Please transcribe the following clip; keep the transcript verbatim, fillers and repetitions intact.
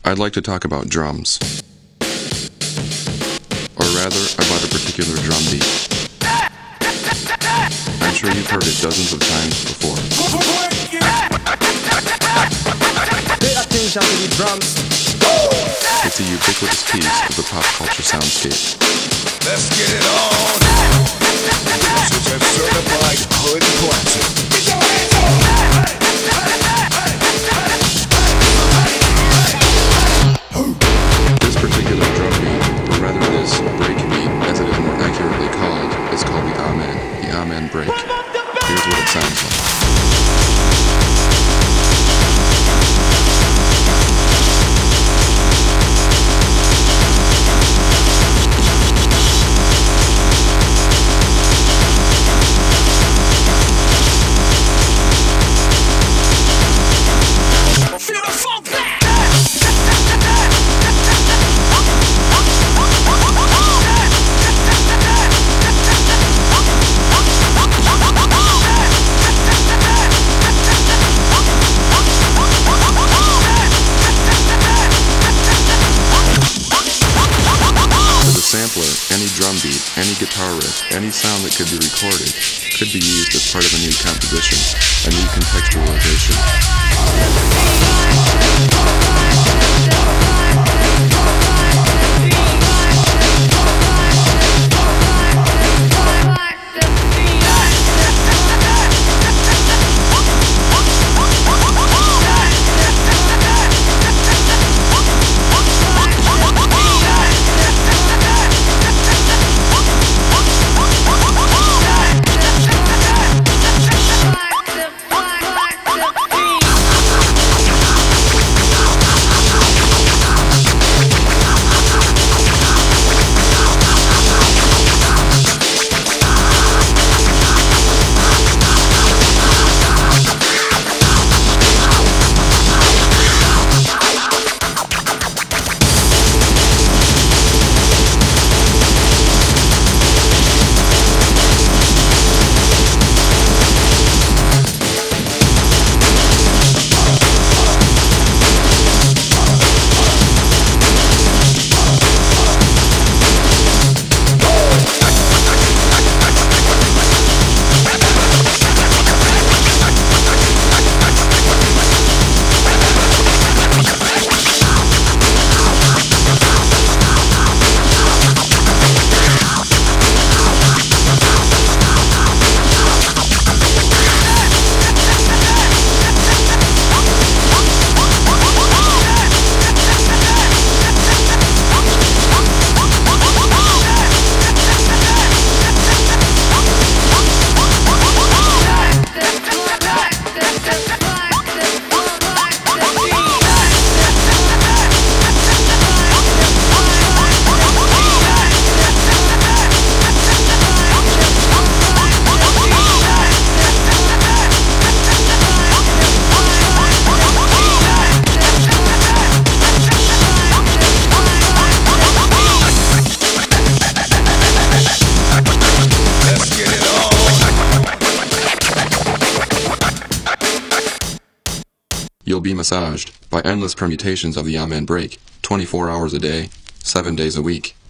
I'd like to talk about drums. Or rather, about a particular drum beat. I'm sure you've heard it dozens of times before. Pay attention to the drums. It's a ubiquitous piece of the pop culture soundscape. Let's get it on. This is a certified hood classic. Get your hands up. This particular drum beat, or rather this break beat, as it is more accurately called, is called the Amen, the Amen break. Here's what it sounds like. Sampler, any drum beat, any guitar riff, any sound that could be recorded, could be used as part of a new composition, a new contextualization. You'll be massaged by endless permutations of the Amen break, twenty-four hours a day, seven days a week.